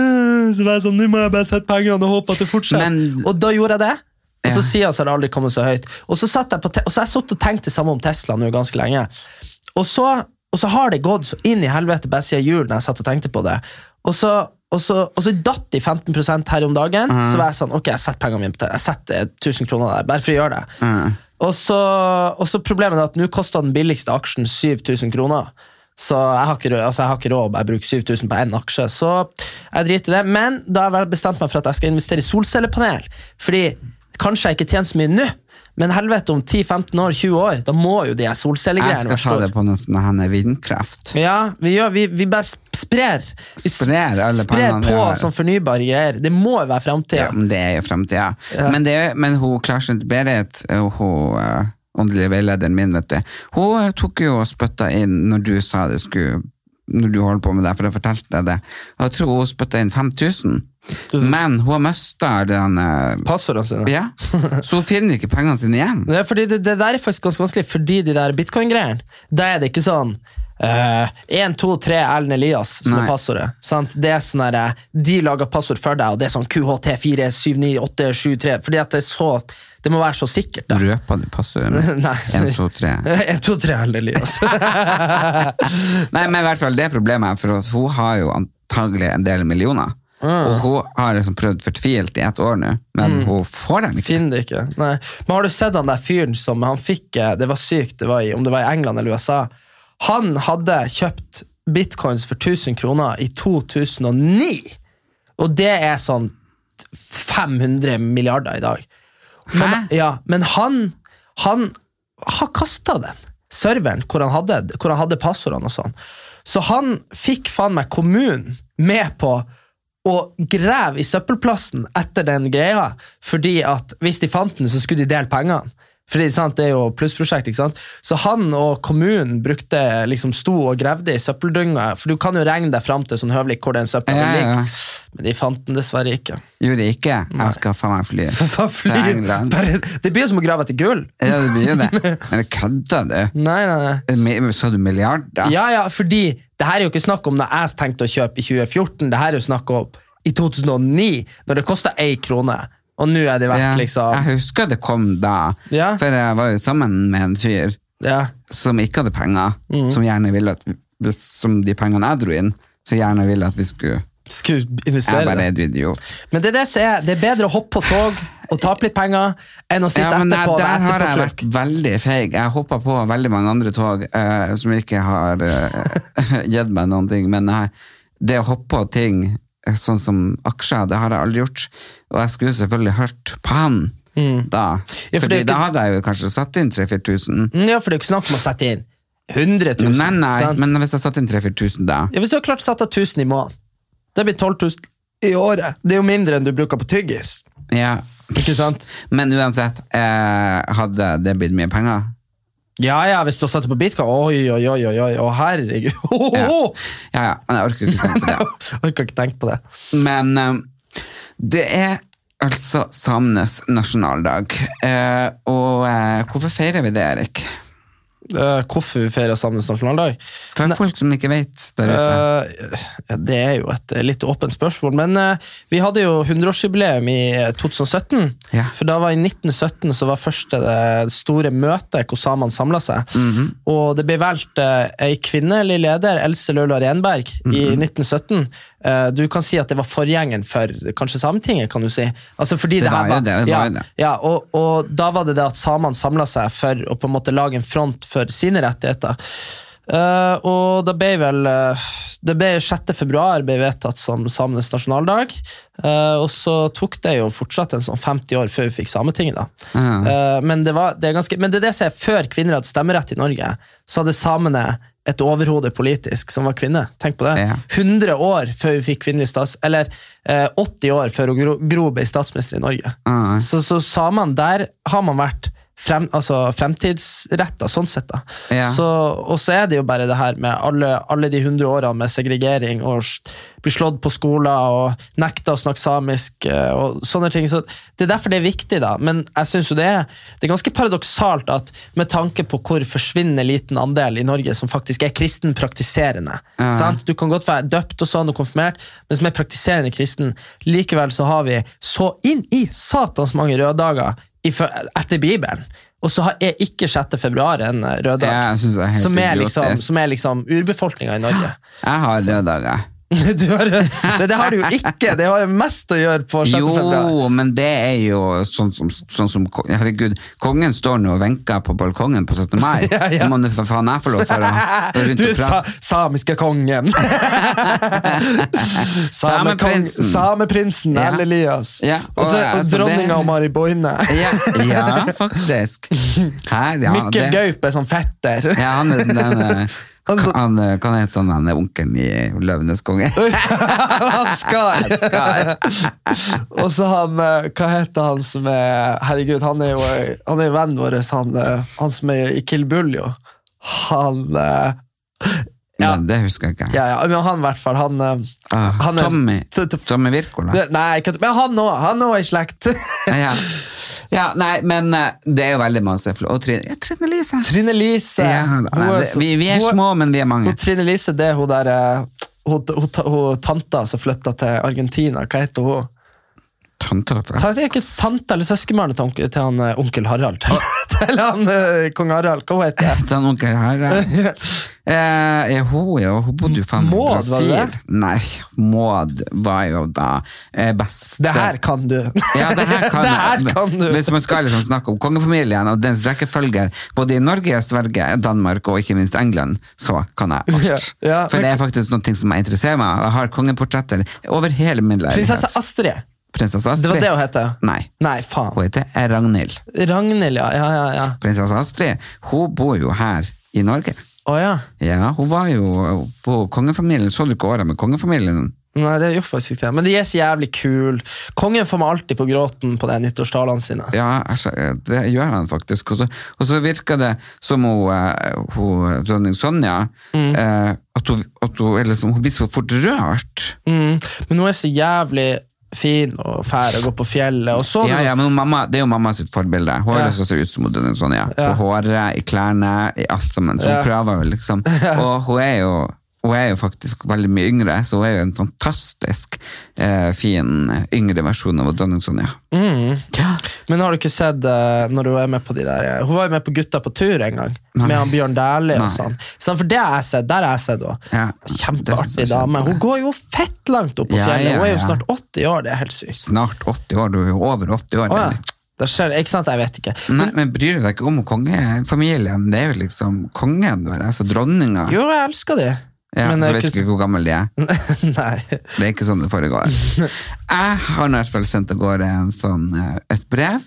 så var jeg sånn, nå må jeg bare sette pengene og håpe at det fortsetter. Men, og da gjorde jeg det. Og så sier jeg så har det aldri kommet så høyt. Og så satt jeg på, og så har jeg satt og tenkt det samme om Tesla nå ganske lenge. Og så, og så har det gått så inn i helvete bare siden jul når jeg satt og tenkte på det. Og så, og så, og så datt de femten prosent her om dagen, mm. så var jeg sånn, ok, jeg setter pengene mine på det. Jeg setter tusen kroner der, bare for å gjøre det. Mm. Og, så, og så problemet er at nå kostet den billigste aksjen syv tusen kroner. Så jeg har ikke, altså jeg har ikke råd, jeg bruker syv tusen på en aksje, så jeg driter i det. Men da har jeg bestemt meg for at jeg skal investere i solcellepanel, fordi kanskje jeg ikke tjener så mye nå, Men helvete om ti femten år, tjue år, da må jo de her solcellegreiene Jeg skal ta det på noe sånn her vindkraft. Ja, vi, gjør, vi, vi bare sprer. Vi sprer alle sprer pengene på som fornybare greier. Det må jo være fremtiden. Ja, men det er jo fremtiden. Ja. Men, det, men hun Klarsen Berit, hun uh, åndelige veilederen min, vet du, hun tok jo og spytta inn når du sa det skulle, når du holdt på med det, for jeg fortalte deg det. Jeg tror hun spytta inn fem tusen. Men hun har mistet den passordene sine. Ja, så hun finner ikke pengene sine igjen. Det, er fordi det, det der er faktisk ganske vanskelig, fordi de der bitcoin-greiene, da er det ikke sånn uh, en, to, tre, Ellen Elias som Nei. Er passordet. Sant? Det er sånn der, de lager passord for deg, og det er sånn Q H T fire syv ni åtte sju tre, fordi at det er så, det må være så sikkert. Da. Røper du passordet? en, to, tre. en, to, tre, Ellen Elias. Nei, men i hvert fall det problemet for oss, hun har jo antagelig en del millioner. Mm. Og hun har liksom prøvd fortvilt i et år nå, men mm. hun får den ikke. Finner det ikke. Nei. Men har du sett han der fyren som han fikk, det var sykt, det var i, om det var i England eller U S A, han hadde kjøpt bitcoins for tusen kroner i to tusen og ni, og det er sånn fem hundre milliarder i dag. Men, ja, men han, han har kastet den serveren hvor han hadde, hvor han hadde passordene og sånn. Så han fikk faen meg kommunen med på og grev i søppelplassen etter den greia, fordi at hvis de fant den, så skulle de dele pengene. Fordi sant, det er jo plussprosjekt, ikke sant? Så han og kommunen brukte, liksom sto og grevde i søppeldynga, for du kan jo regne deg frem til sånn høvelig hvor den søppelen ja, ja. ligger. Men de fant den dessverre ikke. Gjorde de ikke? Nei. Jeg skal faen meg fly. fly. Bare, det blir jo som å grave etter gull. Ja, det blir jo det. Men det kødder du. Nei, nei, nei. Så du milliarder? Ja, ja, fordi det her er jo ikke snakk om når jeg tenkte å kjøpe i tjue fjorten, det her er jo snakk om i to tusen og ni, når det kostet ei krone. Og nå er det verdt, ja, liksom. Jeg husker det kom da, ja. For jeg var jo sammen med en fyr ja. Som ikke hadde penger, mm. som gjerne ville at, som de pengene jeg dro inn, så gjerne ville at vi skulle, skulle investere. Jeg bare er et idiot. Men det er det som er, det er bedre å hoppe på tog og ta litt penger, enn å sitte ja, men etterpå. Der har jeg vært veldig feig. Jeg hoppet på veldig mange andre tog, uh, som ikke har uh, gitt meg noen ting, men uh, det å hoppe på ting, sånn som aksjer, det har jeg aldri gjort, og jeg skulle selvfølgelig hørt på han mm. da, ja, for fordi ikke... da hadde jeg jo kanskje satt inn tre til fire tusen. Ja, for det er jo ikke snakk om å sette inn hundre tusen. Nei, nei, sant? Men hvis jeg satt inn tre til fire tusen da. Ja, hvis du har klart satt av tusen i måneden, det blir tolv tusen i året. Det er jo mindre enn du bruker på tyggis. Ja. Ikke sant? Men uansett, eh, hadde det blitt mye penger? Ja, ja, hvis du har satt det på bitcoin, oi, oi, oi, oi, oi, å herregud. Ja. ja, ja, men jeg orker ikke tenke på det. jeg orker ikke tenke på det. Men um, det er altså samenes nasjonaldag, uh, og uh, hvorfor feirer vi det, Erik? Uh, hvorfor vi feirer samenes nasjonaldag? For folk som ikke vet der ute. Uh, det er jo et litt åpent spørsmål, men uh, vi hadde jo hundreårsjubileum i to tusen og sytten, ja. For da var i nitten sytten så var første det store møtet hvor samene samlet seg, mm-hmm. og det ble valgt uh, en kvinnelig leder, Else Løvla Renberg, mm-hmm. i nitten sytten. Uh, du kan si at det var forgjengeren for kanskje Sametinget, kan du si. Altså fordi det, det her var, det, det ja, var det. Ja, og, og da var det det at samene samlet seg for å på en måte lage en front for sine rettigheter. Uh, og da ble vel uh, det ble sjette februar ble vedtatt som samenes nasjonaldag, uh, og så tok det jo fortsatt en sånn femti år før vi fikk Sametinget da. Uh-huh. uh, men, det var, det er ganske, men det er det som er før kvinner hadde stemmerett i Norge, så hadde samene et overhode politisk som var kvinne. Tenk på det. Ja. hundre år før vi fikk kvinnelig stats... Eller eh, åtti år før Gro, Gro ble statsminister i Norge. Uh-huh. Så, så samene, der har man vært frem, altså fremtidsrettet, sånn sett da. Ja. Så, og så er det jo bare det her med alle, alle de hundre årene med segregering, og bli slått på skoler, og nekta å snakke samisk, og sånne ting. Så det er derfor det er viktig da, men jeg synes jo det er, det er ganske paradoksalt at med tanke på hvor forsvinner liten andel i Norge som faktisk er kristen praktiserende. Ja. Sant? Du kan godt være døpt og sånn og konfirmert, men som er praktiserende kristen, likevel så har vi så inn i satans mange røde dager etter Bibelen, og så er ikke sjette februar en rød dag, ja, er som, er liksom, som er liksom urbefolkningen i Norge. Jeg har rød dag, Du har, det, det har du jo ikke, det har jo mest å gjøre på sjette februar. Jo, men det er jo sånn som, sånn som herregud, kongen står nå og venker på balkongen på syttende mai. Ja, ja. Må du for faen jeg få lov for å rundt Du og sa, prate. samiske kongen. Sameprinsen. Sameprinsen, Ja. Erle Elias. Ja, og, så, og altså, dronninga det- og Mari Boine. Ja, ja, faktisk. Her, ja, Mikkel det- Gaup er sånn fetter. Ja, han er den eh, Altså- han, eh, Kan hete han den onkelen i Løvenes konge? Han Skar. Skar. Og så han, eh, hva heter han som er, herregud, han er jo han er jo vennen vår, han, eh, han som er i Kill Bull, jo. Han, eh, ja, Men det husker jeg ikke. ja, ja, men han i hvert fall, han, eh, Ah, han er- Tommy. t- t- Tommy Wirkola. det- Nei, ikke- men han også, han også er i slekt. Ja. ja, nei, men eh, det er jo veldig masse fl- Og Trine, ja, Trine Lise. Trine Lise. Ja, Hun nei, er det, så- vi, vi er hun- små, men vi er mange. Hun Trine Lise, det er hun der, eh, hun, hun, hun tanta som flyttet til Argentina, hva heter hun? Tante, vet Ta- Det er ikke tante eller søskenbarnet til, onkel- til han eh, onkel Harald. Til, til han eh, kong Harald, hva heter det? Den onkel her eh, eh, hun, ja, hun bodde jo faen i Maud, var det Brasil. Nei, Maud var jo da eh, best. Det her kan du. Ja, det her kan, Det her jeg. kan du. Hvis man skal liksom snakke om kongefamilien og dens rekkefølger, både i Norge, Sverige, Danmark og ikke minst England, så kan jeg alt. Ja, ja, For men- det er faktisk noe som jeg interesserer meg. Jeg har kongeportretter over hele min leilighet. Prinsesse Astrid. Prinsesse Astrid. Det var det hun heter. Nei, Nei, faen. hun heter Ragnhild. Ragnhild, ja. ja, ja, ja. Prinsesse Astrid, hun bor jo her i Norge. Å ja. Ja, hun var jo på kongefamilien. Så du ikke året med kongefamilien? Nei, det gjorde faktisk ikke det. Men de er så jævlig kul. Kongen får meg alltid på gråten på de nyttårstalene sine. Ja, altså, det gjør han faktisk. Og så, og så virker det som hun, eh, hun dronning Sonja, Mm. eh, at, hun, at hun, er liksom, hun blir så fort rørt. Mm. Men hun er så jævlig fin og fær og går på fjellet. Og så Ja, ja, men hun, mamma, det er jo mamma sitt forbilde. Hun har Ja. lyst til å se ut som hun dronning Sonja. Ja. På håret, i klærne, i alt sammen. Så hun Ja. prøver jo liksom. Og hun er jo Hun er jo faktisk veldig mye yngre, så hun er jo en fantastisk eh, fin yngre versjon av dronning Sonja. Mm. Men har du ikke sett uh, når hun er med på de der uh, hun var jo med på Gutta på tur en gang Nei. med han Bjørn Dæhlie og Nei. sånn. sånn for det har jeg sett, der har jeg sett også. Ja, det synes Kjempeartig jeg er dame. kjempe- Hun går jo fett langt opp på Ja, fjellet. ja, Hun er jo ja. snart åtti år, det er helt sykt. Snart åtti år, du er jo over åtti år. Å, ja. eller? Det skjer, ikke sant, jeg vet ikke. Nei, men bryr du deg ikke om kongefamilien? Det er jo liksom kongen, altså dronninga. Jo, jeg elsker de. Ja, men så jeg vet ikke hvor gammel de er. Nei. Det er ikke sånn det foregår. Jeg har i hvert fall sendt av gårde en sånn, eh, et brev,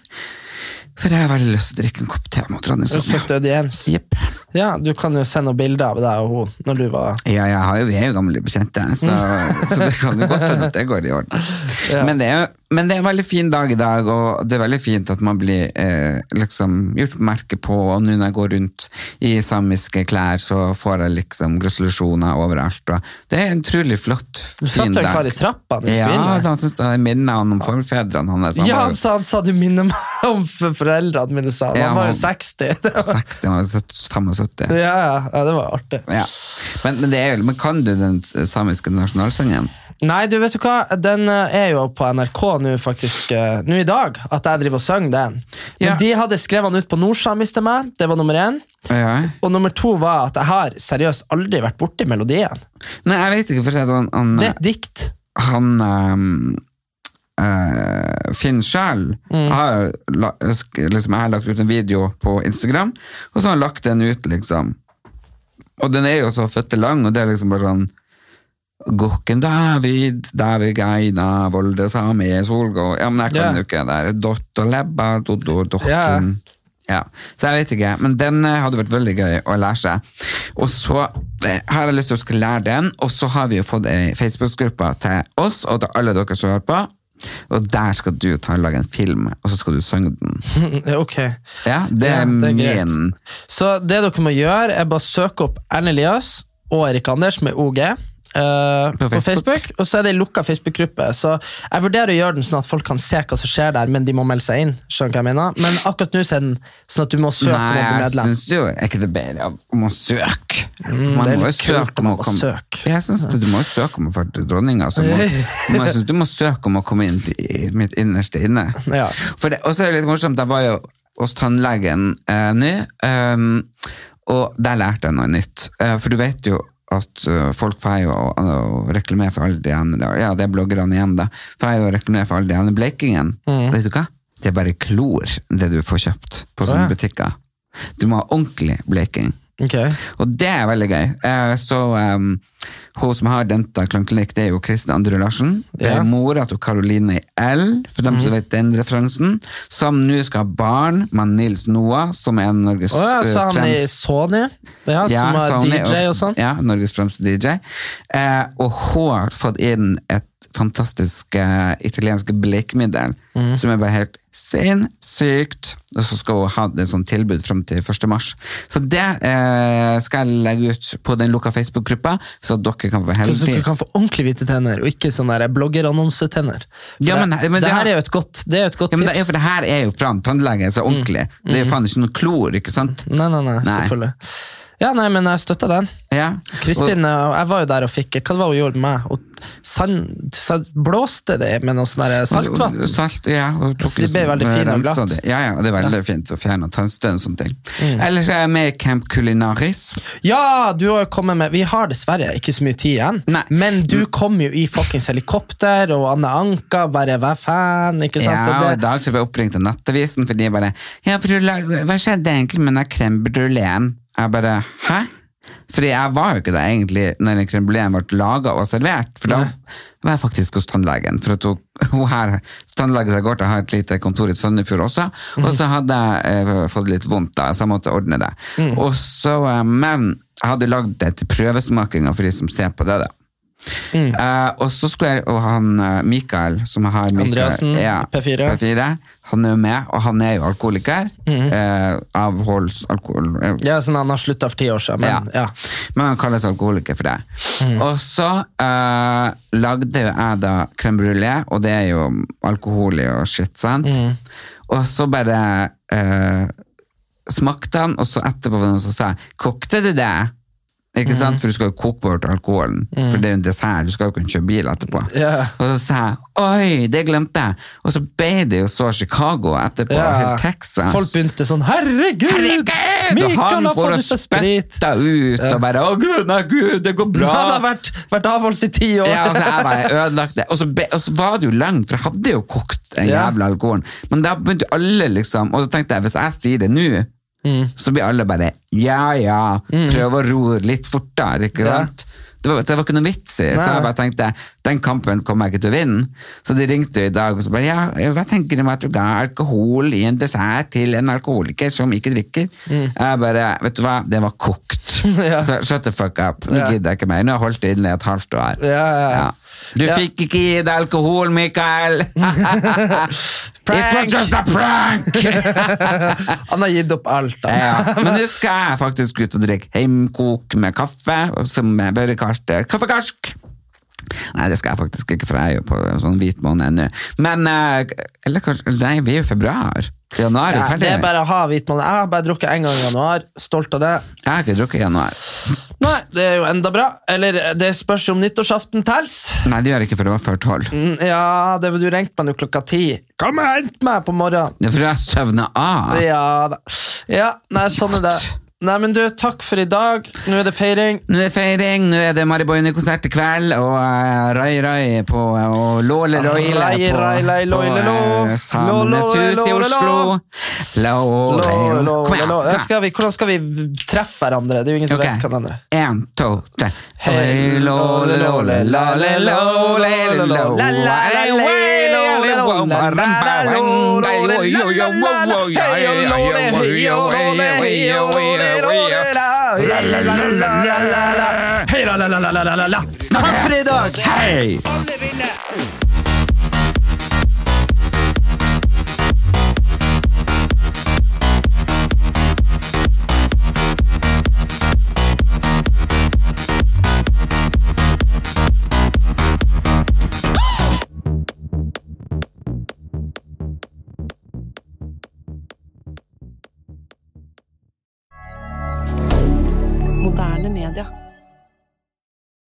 for jeg har veldig lyst til å drikke en kopp te mot dronning Du Sonja. søkte audiens. Jepp. Ja, du kan jo sende noen bilder av deg og hun når du var Ja, jeg har jo, vi er jo gamle bekjente, så, så det kan jo godt hende at det går i orden. Ja. Men, det er, jo- men det er en veldig fin dag i dag, og det er veldig fint at man blir eh, liksom gjort merke på, og nå når jeg går rundt i samiske klær, så får jeg liksom gratulasjoner overalt, og det er en utrolig flott, Du fin satt jo en dag. kar i trappa når du Ja, skulle inn der. han synes jeg minner han om forfedrene han er, så han Ja, var han jo sa, han sa du minner meg om for foreldrene mine, sa han. Ja, Han var jo han- seksti. Det var- seksti, han var syttifem. Ja, ja, ja, det var artig. Ja. Men, men, det er jo, men kan du den samiske nasjonalsangen? Nei, du vet du hva, den eh, er jo på N R K nå faktisk, eh, nå i dag, at jeg driver og synger den. Men Ja. de hadde skrevet den ut på nordsamis til meg, det var nummer én. Ja. Og nummer to var at jeg har seriøst aldri vært borti melodien. Nei, jeg vet ikke, for han, han, Det er et dikt. han um, uh, Finn selv Mm. har la, liksom, jeg har lagt ut en video på Instagram, og så har han lagt den ut, liksom. Og den er jo så føtte lang, og det er liksom bare sånn Gokken David, David Geina, Volde Sami, Solgå. Ja, men jeg kan Ja. jo ikke det der. Dott og Lebba, Doddo, Dokken. Ja. Så jeg vet ikke, men den eh, hadde vært veldig gøy å lære seg. Og så eh, har jeg lyst til å skal lære den, og så har vi jo fått en Facebook-gruppe til oss, og til alle dere som hører på, og der skal du ta og lage en film, og så skal du synge den. Ok. Ja, det Ja, er det er greit. min. Så det dere må gjøre er bare søke opp Erlend Elias og Erik Anders med O G Uh, på, På Facebook. Facebook. Og så er det en lukka Facebook-gruppe. Så jeg vurderer å gjøre den sånn at folk kan se hva som skjer der, men de må melde seg inn. Skjønner hva jeg mener? Men akkurat nå så er den sånn at du må søke om å Nei, bli jeg medlem. synes jo, er ikke det bedre om å søke? Mm, Man det er må litt jo kult søke om å å komme. søke. Jeg synes det, du må jo søke om å få til dronninga, så må, må, jeg synes du må søke om å komme inn i mitt innerste inne. Ja. For det, og så er det litt morsomt, jeg var jo hos tannlegen eh, nå, ehm, og der lærte jeg noe nytt. Eh, for du vet jo at uh, folk får jo å, å reklamere for alle de ene, ja, det er bloggerne igjen da, får jo å reklamere for alle de ene blekingen. Mm. Vet du hva? Det er bare klor, det du får kjøpt på sånne ja. butikker. Du må ha ordentlig bleking. Okay. Og det er veldig gøy. Uh, så um, hun som har Denta Klangklinikk, det er jo Kristin Andre Larsen. Det er ja. mora til Caroline L, for dem mm. som vet den referansen, som nå skal ha barn med Nils Noah, som er Norges oh, ja, så han fremst... i Sony, ja, ja, som er Sony, D J og sånn. Ja, Norges fremste D J. Uh, og hun har fått inn et fantastisk uh, italienske blekemiddel, mm. som er bare helt sinnssykt, og så skal hun ha et sånn tilbud frem til første mars. Så det uh, skal jeg legge ut på den lukka Facebook-gruppa, så at dere kan få heldig. Så dere kan få ordentlig hvite tenner, og ikke sånne bloggerannonsetenner. Ja, men, men det, det her er jo et godt, det er jo et godt ja, tips. Men det, er, for det her er jo fra en tannlege, så ordentlig. Mm. Mm. Det er jo faen ikke noe klor, ikke sant? Nei, nei, nei, nei. Selvfølgelig. Ja, nei, men jeg støtter den. Ja. Kristin, og, jeg var jo der og fikk, hva var hun gjorde med meg? Og sand, sand, blåste det med noe sånn saltvann. Salt, ja. Og tok så de ble veldig fine og glatt. Ja, ja, og det er veldig ja. fint å fjerne tannstøn og sånne ting. Mm. Ellers er jeg med i Camp Culinaris. Ja, du har jo kommet med, vi har dessverre ikke så mye tid igjen, nei. Men du kom jo i fuckings helikopter, og Anne Anka bare var fan, ikke sant? Ja, og i dag så ble jeg oppringt av Nattavisen, for de bare, ja, for hva skjedde egentlig med den crème brûlée? Jeg bare, hæ? Fordi jeg var jo ikke det egentlig når den crème brûlée ble laget og servert, for da var jeg faktisk hos tannlegen, for at hun, hun her, tannlegen seg går til å ha et lite kontor i Sønnefjord også, mm. og så hadde jeg eh, fått litt vondt da, så jeg måtte ordne det. Mm. Og så, eh, men jeg hadde lagd det til prøvesmakinger for de som ser på det da. Mm. Uh, og så skulle jeg, og han uh, Mikael som har Mikael, Andreasen, ja, P fire. P fire, han er jo med, og han er jo alkoholiker, mm. uh, avholds alkohol uh, ja, sånn han har sluttet for ti år siden, men, ja. Ja. Men han kalles alkoholiker for det. Mm. Og så uh, lagde jeg da crème brûlée, og det er jo alkohol i og shit, sant? Mm. Og så bare uh, smakte han, og så etterpå var det noen som sa, kokte du det? Ikke sant? For du skal jo koke bort alkoholen, mm. for det er jo en dessert, du skal jo kunne kjøre bil etterpå. Yeah. Og så sa jeg, oi, det glemte jeg. Og så ble det jo så Chicago etterpå, yeah. helt Texas. Folk begynte sånn, herregud, herregud! Mikael har fått ut sprit. Spetta ut, yeah. og bare, å gud, nei gud, det går bra. Han har vært, vært avholds i ti år. Ja, og så jeg bare ødelagt det. Og så, be, og så var det jo langt, for jeg hadde jo kokt en yeah. jævla alkohol. Men da begynte alle liksom, og så tenkte jeg, hvis jeg sier det nå, Mm. så blir alle bare ja, ja, mm. prøv å ro litt fortere, ikke sant? Ja. Det, var, det var ikke noe vits i, så jeg bare tenkte den kampen kommer jeg ikke til å vinne. Så de ringte i dag og så bare, ja, hva tenker du om at du ga alkohol i en dessert til en alkoholiker som ikke drikker? Mm. Jeg bare, vet du hva, det var kokt. Ja. Så shut the fuck up, nå ja. gidder jeg ikke mer, nå har jeg holdt det inne i et halvt år. Ja, ja, ja. Ja. Du ja. fikk ikke gi deg alkohol, Mikael. It was just a prank. Han har gitt opp alt. Ja, men nå skal jeg faktisk ut og drikke heimkok med kaffe, og som jeg bare kalte kaffekarsk. Nei, det skal jeg faktisk ikke, for jeg er jo på sånn hvit måned ennå. Men, eller kanskje, nei, vi er jo februar. Januar er ja, ferdig. Det er bare å ha hvit måned. Jeg har bare drukket en gang i januar, stolt av det. Jeg har ikke drukket i januar. Nei, det er jo enda bra. Eller det spørs om nyttårsaften tels. Nei, det gjør ikke, for det var før tolv. Mm, ja, det var du ringt meg nå klokka ti. Kom og hent meg på morgenen. Det er for jeg søvner av. Ja, da. Ja, nei, sånn er det. Nei, men du, takk for i dag. Nå er det feiring. Nå er det feiring, nå er det Mariboine-konsert i kveld, og uh, Rai Rai på, og Låle Roile Rai, på, rai, rai, på uh, Samenes hus i Oslo. Låle, kom igjen. Skal vi, hvordan skal vi treffe hverandre? Det er jo ingen som okay. vet hva hverandre. En, to, tre. Hei, låle, låle, låle, låle, Takk for i dag. Hei. Moderne media.